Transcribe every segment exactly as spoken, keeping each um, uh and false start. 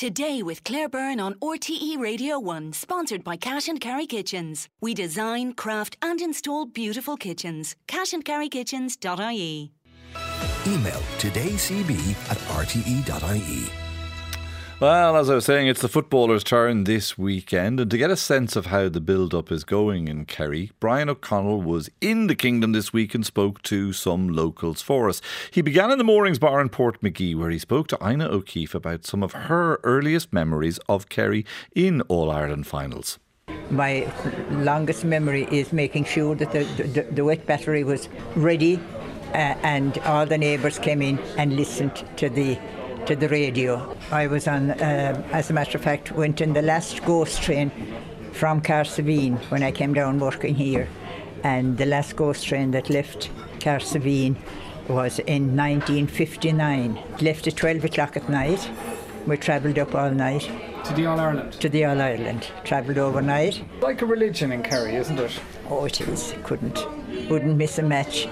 Today with Claire Byrne on R T E Radio one, sponsored by Cash and Carry Kitchens. We design, craft and install beautiful kitchens. cash and carry kitchens dot I E. Email todaycb at r t e dot i e. Well, as I was saying, it's the footballers' turn this weekend, and to get a sense of how the build-up is going in Kerry, Brian O'Connell was in the Kingdom this week and spoke to some locals for us. He began in the Moorings Bar in Portmagee, where he spoke to Ina O'Keefe about some of her earliest memories of Kerry in All-Ireland finals. My longest memory is making sure that the, the, the wet battery was ready uh, and all the neighbours came in and listened to the to the radio. I was on, uh, as a matter of fact, went in the last ghost train from Carsavine when I came down working here, and the last ghost train that left Carsavine was in nineteen fifty-nine. It left at twelve o'clock at night. We travelled up all night. To the All-Ireland? To the All-Ireland. Travelled overnight. Like a religion in Kerry, isn't it? Oh, it is. Couldn't. Wouldn't miss a match.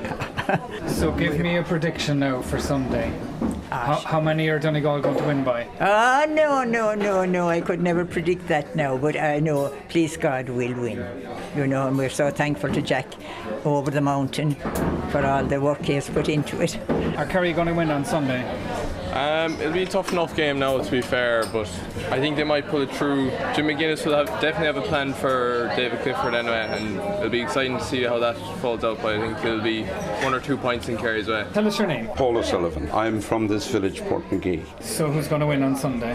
So give me a prediction now for Sunday. How, how many are Donegal going to win by? Oh, no, no, no, no. I could never predict that now, but I know, please God, we'll win. You know, and we're so thankful to Jack over the mountain for all the work he has put into it. Are Kerry going to win on Sunday? Um, it'll be a tough enough game now, to be fair, but I think they might pull it through. Jim McGuinness will have, definitely have a plan for David Clifford anyway, and it'll be exciting to see how that falls out, but I think there'll be one or two points in Kerry's way. Tell us your name. Paul O'Sullivan. I'm from this village, Portmagee. So who's going to win on Sunday?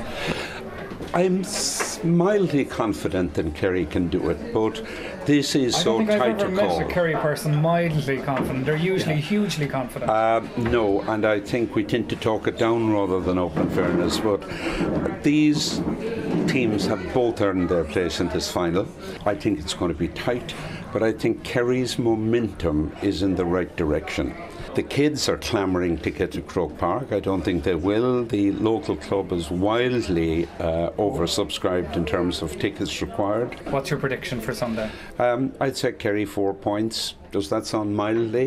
I'm mildly confident that Kerry can do it, but this is so tight to call. I don't think I've ever met a Kerry person mildly confident. They're usually yeah. hugely confident. Uh, no, and I think we tend to talk it down rather than open fairness, but these teams have both earned their place in this final. I think it's going to be tight, but I think Kerry's momentum is in the right direction. The kids are clamouring to get to Croke Park. I don't think they will. The local club is wildly uh, oversubscribed in terms of tickets required. What's your prediction for Sunday? Um, I'd say Kerry four points. Does that sound mildly?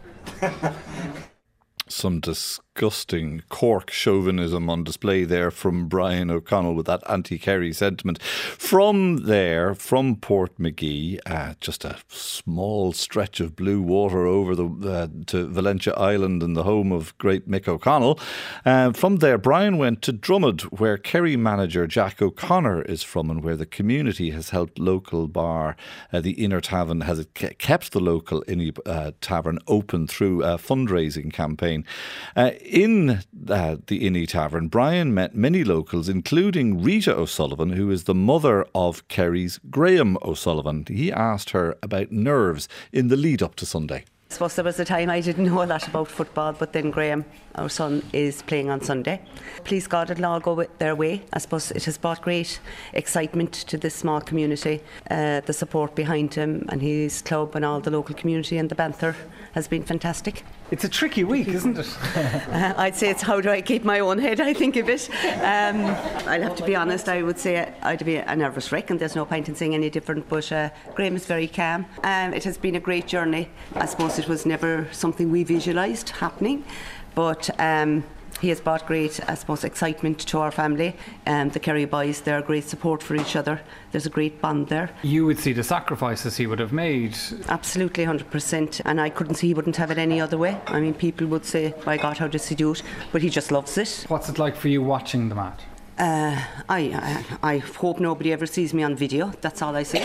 Some disgusting Cork chauvinism on display there from Brian O'Connell with that anti-Kerry sentiment. From there, from Portmagee, uh, just a small stretch of blue water over the uh, to Valentia Island and the home of great Mick O'Connell. Uh, from there, Brian went to Drummond, where Kerry manager Jack O'Connor is from and where the community has helped local bar, uh, the Inner Tavern, has kept the local Inner uh, Tavern open through a fundraising campaign. Uh, in uh, the Inny Tavern, Brian met many locals, including Rita O'Sullivan, who is the mother of Kerry's Graham O'Sullivan. He asked her about nerves in the lead up to Sunday. I suppose there was a time I didn't know a lot about football, but then Graham, our son, is playing on Sunday. Please God, it'll all go their way. I suppose it has brought great excitement to this small community. Uh, the support behind him and his club and all the local community and the banter has been fantastic. It's a tricky week, isn't it? uh, I'd say it's how do I keep my own head, I think of it. Um, I'll have to be honest, I would say I'd be a nervous wreck, and there's no point in saying any different, but uh, Graham is very calm. Um, it has been a great journey. I suppose it was never something we visualised happening, but um, he has brought great, I suppose, excitement to our family. Um, the Kerry boys, they're great support for each other. There's a great bond there. You would see the sacrifices he would have made. Absolutely, one hundred percent. And I couldn't see he wouldn't have it any other way. I mean, people would say, my God, how does he do it? But he just loves it. What's it like for you watching the match? Uh, I, I I hope nobody ever sees me on video. That's all I say.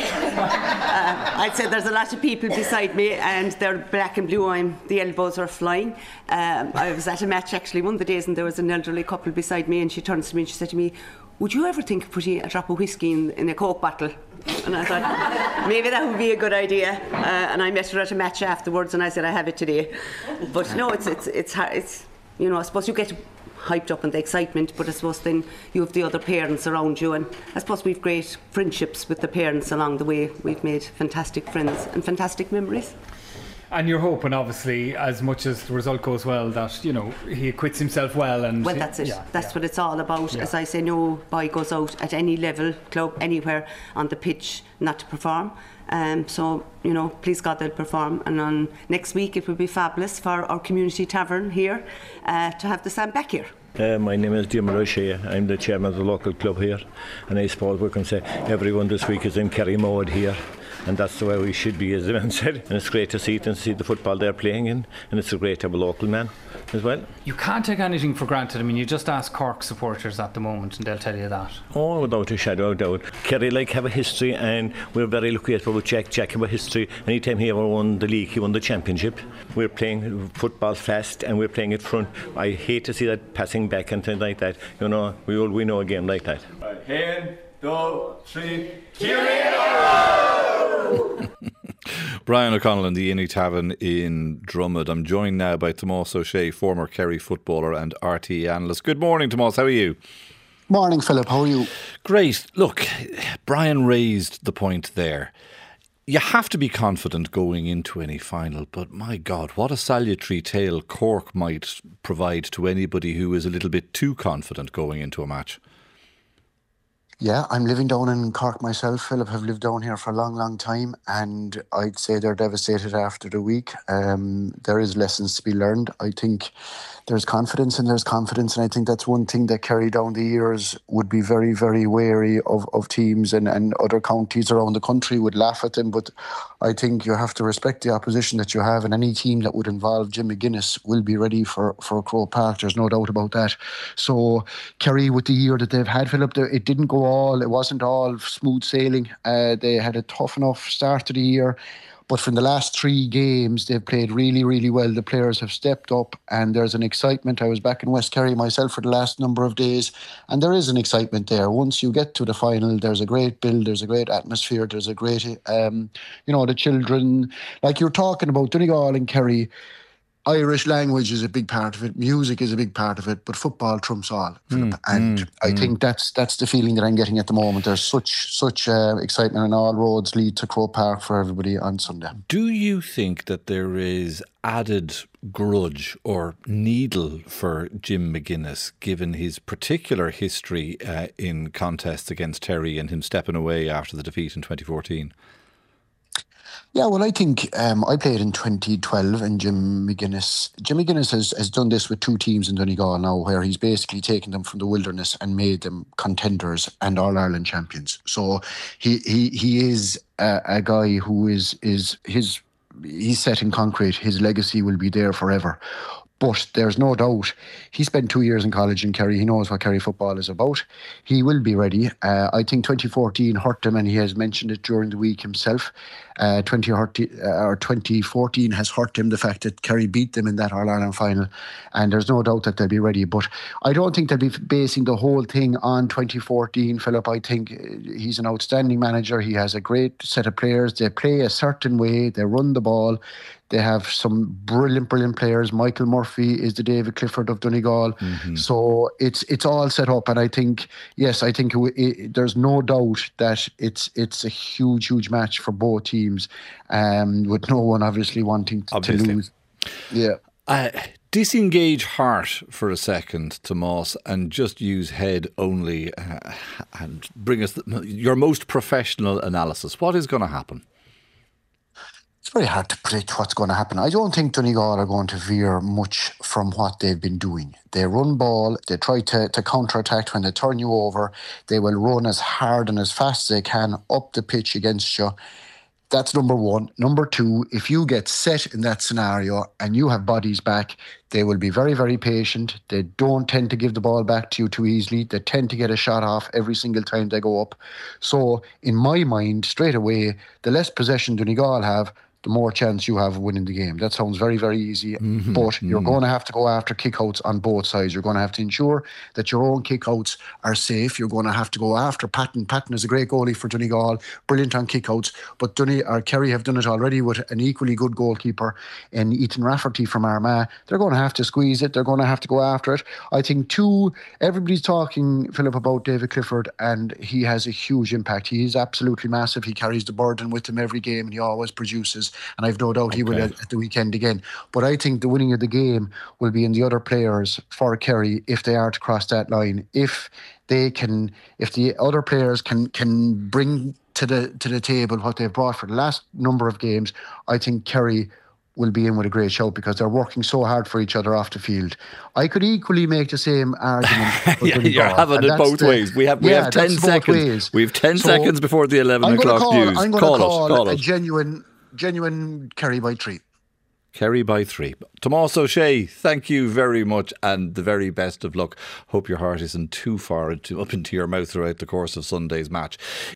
uh, I'd say there's a lot of people beside me, and they're black and blue. I'm the elbows are flying. Um, I was at a match actually one of the days, and there was an elderly couple beside me, and she turns to me and she said to me, "Would you ever think of putting a drop of whiskey in, in a Coke bottle?" And I thought maybe that would be a good idea. Uh, and I met her at a match afterwards, and I said I have it today. But no, it's it's it's it's you know, I suppose you get hyped up in the excitement, but I suppose then you have the other parents around you, and I suppose we've great friendships with the parents along the way. We've made fantastic friends and fantastic memories. And you're hoping, obviously, as much as the result goes well, that, you know, he acquits himself well. And well, that's it. Yeah, that's yeah. what it's all about. Yeah. As I say, no boy goes out at any level, club, anywhere on the pitch not to perform. Um, so, you know, please God they'll perform. And on next week it will be fabulous for our community tavern here uh, to have the Sam back here. Uh, my name is Jim O'Shea. I'm the chairman of the local club here, and I suppose we can say everyone this week is in Kerry mode here, and that's the way we should be, as the man said. And it's great to see it and see the football they're playing in, and it's great to have a local man as well. You can't take anything for granted. I mean, you just ask Cork supporters at the moment and they'll tell you that. Oh, without a shadow of doubt. Kerry like have a history, and we're very lucky with Jack. Jack have a history. Anytime he ever won the league, he won the championship. We're playing football fast and we're playing it front. I hate to see that passing back and things like that. You know, we all we know a game like that. Right, hand, two, three, Kerry! Brian O'Connell in the Innie Tavern in Drummond. I'm joined now by Tomás O'Shea, former Kerry footballer and R T E analyst. Good morning, Tomás. How are you? Morning, Philip. How are you? Great. Look, Brian raised the point there. You have to be confident going into any final, but my God, what a salutary tale Cork might provide to anybody who is a little bit too confident going into a match. Yeah, I'm living down in Cork myself. Philip, have lived down here for a long, long time, and I'd say they're devastated after the week. Um, there is lessons to be learned. I think there's confidence and there's confidence, and I think that's one thing that Kerry down the years would be very, very wary of, of teams, and, and other counties around the country would laugh at them. But I think you have to respect the opposition that you have, and any team that would involve Jim McGuinness will be ready for, for Croke Park. There's no doubt about that. So Kerry, with the year that they've had, Philip, it didn't go all, it wasn't all smooth sailing. Uh, they had a tough enough start to the year. But from the last three games, they've played really, really well. The players have stepped up and there's an excitement. I was back in West Kerry myself for the last number of days, and there is an excitement there. Once you get to the final, there's a great build, there's a great atmosphere, there's a great, um, you know, the children, like you're talking about Donegal and Kerry. Irish language is a big part of it. Music is a big part of it, but football trumps all. Mm, and mm, I mm. think that's that's the feeling that I'm getting at the moment. There's such such uh, excitement, and all roads lead to Croke Park for everybody on Sunday. Do you think that there is added grudge or needle for Jim McGuinness, given his particular history uh, in contests against Terry and him stepping away after the defeat in twenty fourteen? Yeah, well, I think um, I played in twenty twelve, and Jim McGuinness, Jim McGuinness has, has done this with two teams in Donegal now, where he's basically taken them from the wilderness and made them contenders and All-Ireland champions. So he he he is a, a guy who is is his he's set in concrete. His legacy will be there forever. But there's no doubt he spent two years in college in Kerry. He knows what Kerry football is about. He will be ready. Uh, I think twenty fourteen hurt him, and he has mentioned it during the week himself. Uh, twenty fourteen has hurt him, the fact that Kerry beat them in that All-Ireland final, and there's no doubt that they'll be ready. But I don't think they'll be basing the whole thing on twenty fourteen, Philip. I think he's an outstanding manager. He has a great set of players. They play a certain way. They run the ball. They have some brilliant, brilliant players. Michael Murphy is the David Clifford of Donegal. Mm-hmm. So it's it's all set up. And I think, yes, I think it, it, there's no doubt that it's it's a huge, huge match for both teams, um, with no one obviously wanting to, to lose. Yeah. Uh, disengage heart for a second, Tomás, and just use head only, uh, and bring us the, your most professional analysis. What is going to happen? It's very hard to predict what's going to happen. I don't think Donegal are going to veer much from what they've been doing. They run ball, they try to, to counter-attack when they turn you over. They will run as hard and as fast as they can up the pitch against you. That's number one. Number two, if you get set in that scenario and you have bodies back, they will be very, very patient. They don't tend to give the ball back to you too easily. They tend to get a shot off every single time they go up. So in my mind, straight away, the less possession Donegal have, the more chance you have of winning the game. That sounds very, very easy, mm-hmm. but you're mm-hmm. going to have to go after kickouts on both sides. You're going to have to ensure that your own kickouts are safe. You're going to have to go after Patton. Patton is a great goalie for Donegal, brilliant on kickouts, but Donegal, or Kerry have done it already with an equally good goalkeeper in Ethan Rafferty from Armagh. They're going to have to squeeze it. They're going to have to go after it. I think, too, everybody's talking, Philip, about David Clifford, and he has a huge impact. He is absolutely massive. He carries the burden with him every game, and he always produces. And I've no doubt okay. he will at, at the weekend again. But I think the winning of the game will be in the other players for Kerry if they are to cross that line. If they can, if the other players can can bring to the to the table what they've brought for the last number of games, I think Kerry will be in with a great shout because they're working so hard for each other off the field. I could equally make the same argument. yeah, you're having it both the, ways. We have we yeah, have ten seconds. We have ten so seconds before the eleven I'm o'clock call, news. I'm going call to call, us, call a us. genuine, genuine Kerry by three. Kerry by three. Tomás O'Shea, thank you very much and the very best of luck. Hope your heart isn't too far into, up into your mouth throughout the course of Sunday's match.